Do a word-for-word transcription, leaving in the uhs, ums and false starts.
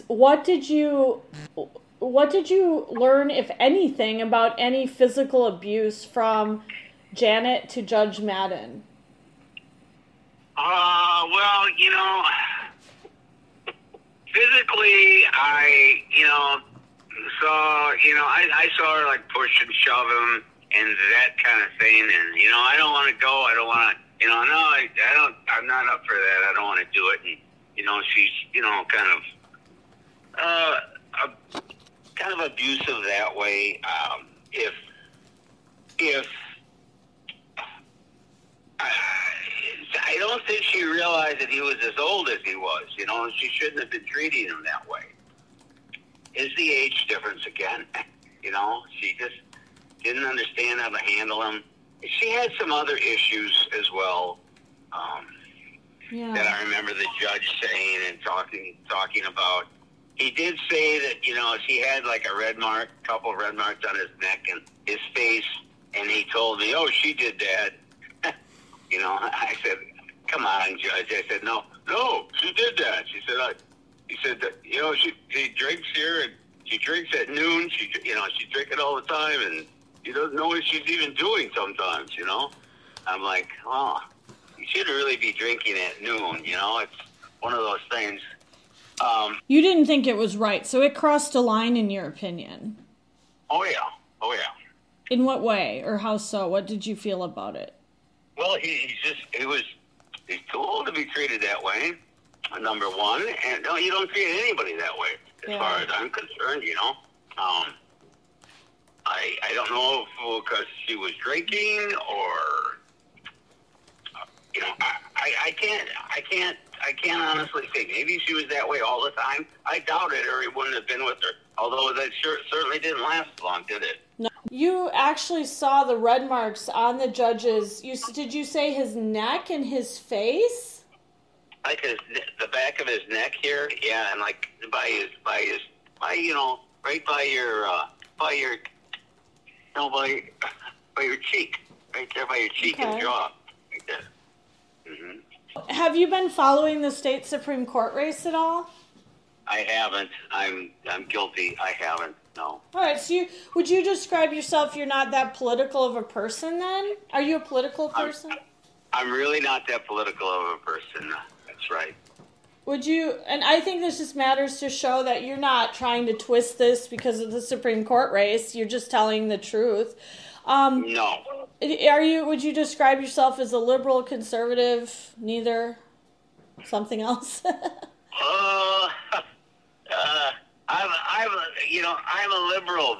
what did you what did you learn, if anything, about any physical abuse from Janet to Judge Madden? Uh, well, you know, physically, I, you know, saw, you know, I, I saw her like push and shove him and that kind of thing, and you know, I don't want to go. I don't want to, you know, no, I, I don't. I'm not up for that. I don't want to do it. And you know, she's, you know, kind of, uh, uh kind of abusive that way. Um, if, if. I, I don't think she realized that he was as old as he was, you know, and she shouldn't have been treating him that way. It's the age difference again, you know, she just didn't understand how to handle him. She had some other issues as well, um, yeah. that I remember the judge saying and talking talking about. He did say that, you know, she had like a red mark, a couple of red marks on his neck and his face, and he told me, oh, she did that. You know, I said, come on, Judge. I said, no, no, she did that. She said, I, he said, that, you know, she, she drinks here and she drinks at noon. She, you know, she drinks it all the time and she doesn't know what she's even doing sometimes, you know. I'm like, oh, you shouldn't really be drinking at noon, you know. It's one of those things. Um, you didn't think it was right, so it crossed a line in your opinion. Oh, yeah. Oh, yeah. In what way or how so? What did you feel about it? Well, he, he's just, he was, he's too old to be treated that way, number one, and no, you don't treat anybody that way, as yeah. far as I'm concerned, you know. Um, I I don't know if because she was drinking or, uh, you know, I, I, I can't, I can't, I can't honestly say. Maybe she was that way all the time. I doubt it, or he wouldn't have been with her, although that sure, certainly didn't last long, did it? No. You actually saw the red marks on the judge's, you, did you say his neck and his face? Like his, the back of his neck here, yeah, and like by his, by his, by, you know, right by your, uh, by your, no, by, by your cheek, right there by your cheek okay. and jaw, like that. Mm-hmm. Have you been following the state Supreme Court race at all? I haven't. I'm, I'm guilty. I haven't. No. All right, so you, would you describe yourself, you're not that political of a person then? Are you a political person? I'm, I'm really not that political of a person. That's right. Would you, and I think this just matters to show that you're not trying to twist this because of the Supreme Court race, you're just telling the truth. Um, no. Are you, would you describe yourself as a liberal, conservative, neither, something else? uh, uh, I'm, I'm, a, you know, I'm a liberal.